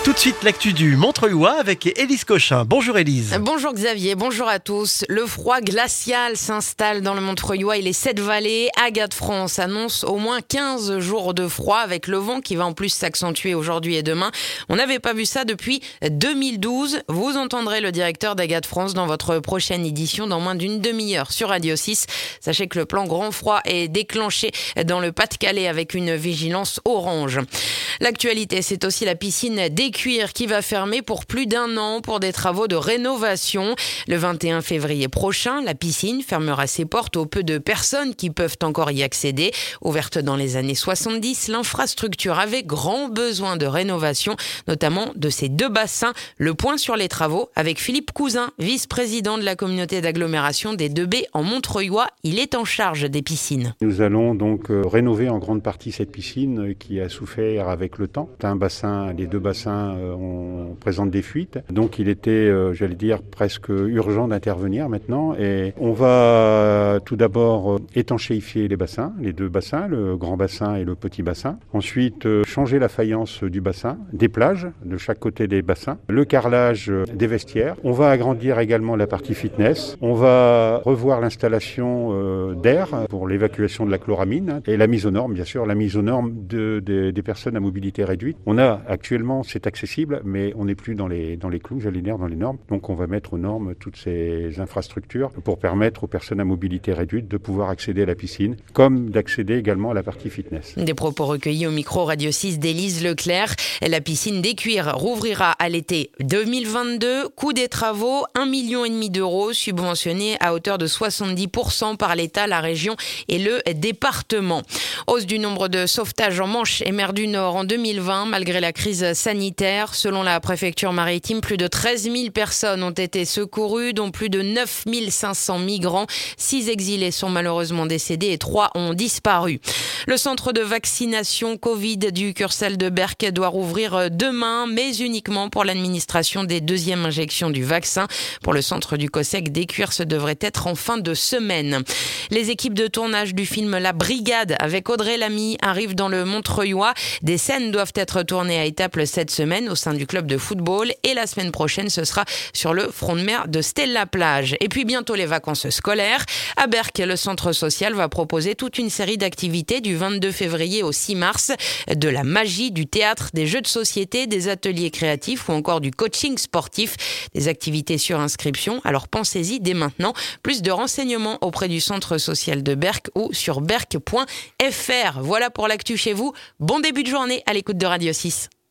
Tout de suite, l'actu du Montreuilois avec Élise Cochin. Bonjour Élise. Bonjour Xavier, bonjour à tous. Le froid glacial s'installe dans le Montreuilois et les 7 vallées. Agat France annonce au moins 15 jours de froid avec le vent qui va en plus s'accentuer aujourd'hui et demain. On n'avait pas vu ça depuis 2012. Vous entendrez le directeur d'Agat France dans votre prochaine édition dans moins d'une demi-heure sur Radio 6. Sachez que le plan grand froid est déclenché dans le Pas-de-Calais avec une vigilance orange. L'actualité, c'est aussi la piscine d'Écuire qui va fermer pour plus d'1 an pour des travaux de rénovation. Le 21 février prochain, la piscine fermera ses portes aux peu de personnes qui peuvent encore y accéder. Ouverte dans les années 70, l'infrastructure avait grand besoin de rénovation, notamment de ses 2 bassins. Le point sur les travaux avec Philippe Cousin, vice-président de la communauté d'agglomération des 2B en Montreuilois. Il est en charge des piscines. Nous allons donc rénover en grande partie cette piscine qui a souffert avec le temps. Les 2 bassins présentent des fuites. Donc il était, presque urgent d'intervenir maintenant. Et on va tout d'abord étanchéifier les 2 bassins, le grand bassin et le petit bassin. Ensuite, changer la faïence du bassin, des plages de chaque côté des bassins, le carrelage des vestiaires. On va agrandir également la partie fitness. On va revoir l'installation d'air pour l'évacuation de la chloramine et la mise aux normes, bien sûr, la mise aux normes des personnes à mobilité réduite. On a actuellement, c'est accessible, mais on n'est plus dans les clous, dans les normes. Donc on va mettre aux normes toutes ces infrastructures pour permettre aux personnes à mobilité réduite de pouvoir accéder à la piscine, comme d'accéder également à la partie fitness. Des propos recueillis au micro Radio 6 d'Élise Leclerc. La piscine d'Écuire rouvrira à l'été 2022. Coût des travaux, 1,5 million d'euros, subventionnés à hauteur de 70% par l'État, la région et le département. Hausse du nombre de sauvetages en Manche et mer du Nord en 2020, malgré la crise sanitaire. Selon la préfecture maritime, plus de 13 000 personnes ont été secourues, dont plus de 9 500 migrants. 6 exilés sont malheureusement décédés et 3 ont disparu. Le centre de vaccination Covid du Curcel de Berck doit rouvrir demain, mais uniquement pour l'administration des 2e injections du vaccin. Pour le centre du COSEC d'Écuire, ce devrait être en fin de semaine. Les équipes de tournage du film La Brigade avec Audrey Lamy arrivent dans le Montreuilois. Des scènes doivent être tournées à Étaples cette semaine au sein du club de football et la semaine prochaine, ce sera sur le front de mer de Stella-Plage. Et puis bientôt les vacances scolaires. À Berck, le centre social va proposer toute une série d'activités du 22 février au 6 mars. De la magie, du théâtre, des jeux de société, des ateliers créatifs ou encore du coaching sportif. Des activités sur inscription. Alors pensez-y dès maintenant. Plus de renseignements auprès du centre social de Berck ou sur berck.fr. Voilà pour l'actu chez vous. Bon début de journée à l'écoute de Radio 6.